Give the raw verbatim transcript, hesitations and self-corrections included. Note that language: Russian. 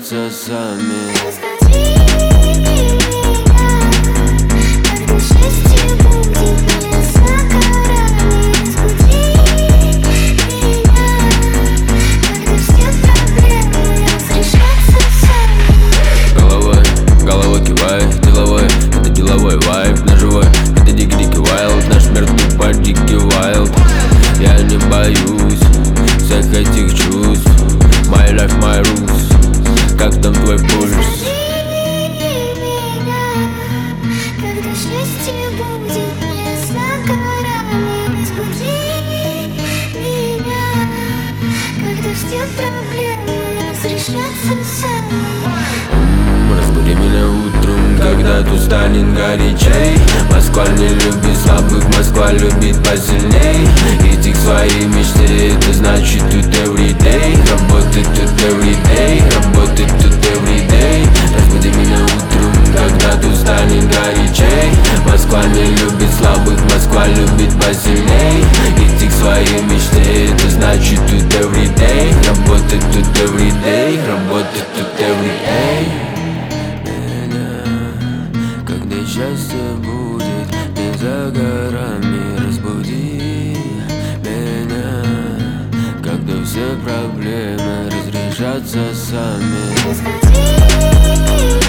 разрешатся сами. Я не боюсь всех этих чувств. My life, my rules. Как там твой пульс? Когда счастье будет не за горами, разбуди меня, когда все проблемы разрешатся сами. Разбуди меня утром, когда тут станет горячей. Москва не любит слабых, Москва любит посильней. Идти к своей мечте, это значит тут everyday. Работать тут everyday, работать тут everyday. Разбуди меня утром, когда тут станет горячей. Москва не любит слабых, Москва любит посильней. Идти к своей мечте, это значит тут everyday. Работать тут everyday, работать тут everyday. Когда счастье будет не за горами, разбуди меня, когда все проблемы разрешатся сами. Разбуди